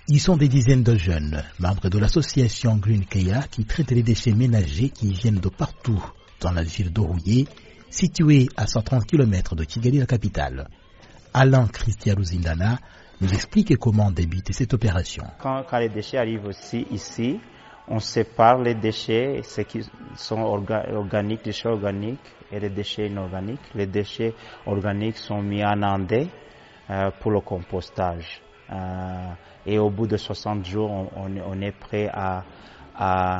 Ils sont des dizaines de jeunes, membres de l'association Green Kea qui traite les déchets ménagers qui viennent de partout dans la ville d'Orouillé, située à 130 km de Kigali, la capitale. Alain Christian Zindana nous explique comment débute cette opération. Quand les déchets arrivent aussi ici, on sépare les déchets, ceux qui sont organiques, déchets organiques, et les déchets inorganiques. Les déchets organiques sont mis en andé pour le compostage. Et au bout de 60 jours, on est prêt à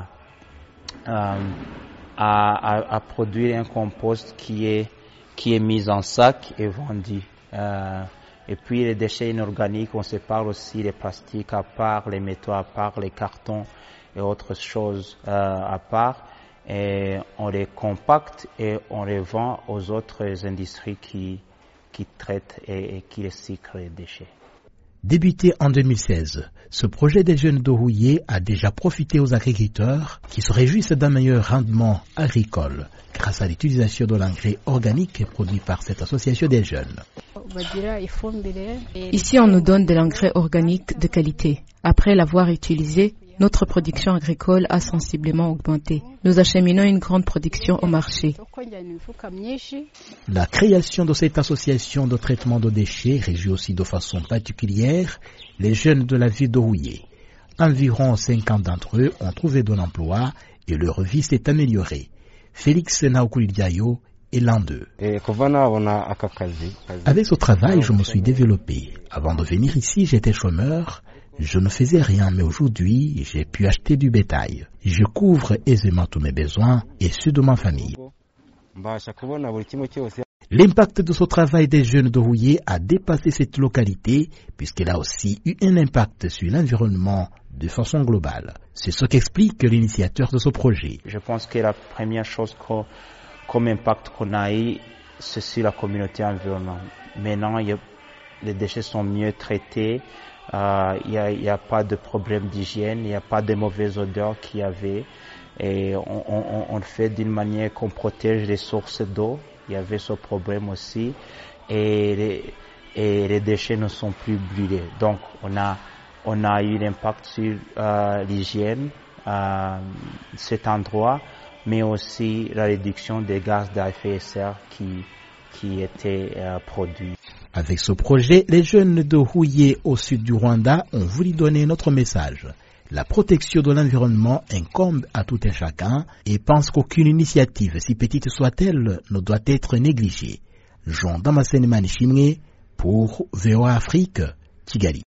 produire un compost qui est mis en sac et vendu. Et puis les déchets inorganiques, on sépare aussi les plastiques à part, les métaux à part, les cartons et autres choses à part. Et on les compacte et on les vend aux autres industries qui traitent et qui recyclent les déchets. Débuté en 2016, ce projet des jeunes d'Orouillé a déjà profité aux agriculteurs qui se réjouissent d'un meilleur rendement agricole grâce à l'utilisation de l'engrais organique produit par cette association des jeunes. Ici, on nous donne de l'engrais organique de qualité. Après l'avoir utilisé, notre production agricole a sensiblement augmenté. Nous acheminons une grande production au marché. La création de cette association de traitement de déchets réjouit aussi de façon particulière les jeunes de la ville d'Orouillé. Environ 50 d'entre eux ont trouvé de l'emploi et leur vie s'est améliorée. Félix Naokulidiayo est l'un d'eux. Avec ce travail, je me suis développé. Avant de venir ici, j'étais chômeur. Je ne faisais rien, mais aujourd'hui, j'ai pu acheter du bétail. Je couvre aisément tous mes besoins et ceux de ma famille. L'impact de ce travail des jeunes d'Orouillé a dépassé cette localité puisqu'elle a aussi eu un impact sur l'environnement de façon globale. C'est ce qu'explique l'initiateur de ce projet. Je pense que la première chose comme impact qu'on a eu, c'est sur la communauté environnante. Maintenant, les déchets sont mieux traités. Il y a pas de problème d'hygiène, il n'y a pas de mauvaises odeurs qu'il y avait. Et on le fait d'une manière qu'on protège les sources d'eau. Il y avait ce problème aussi. Et les déchets ne sont plus brûlés. Donc on a eu l'impact sur l'hygiène, cet endroit, mais aussi la réduction des gaz à effet de serre qui étaient produits. Avec ce projet, les jeunes de Orouillé au sud du Rwanda ont voulu donner notre message. La protection de l'environnement incombe à tout un chacun et pense qu'aucune initiative, si petite soit-elle, ne doit être négligée. Jean Damascene Manishimwe pour VOA Afrique, Kigali.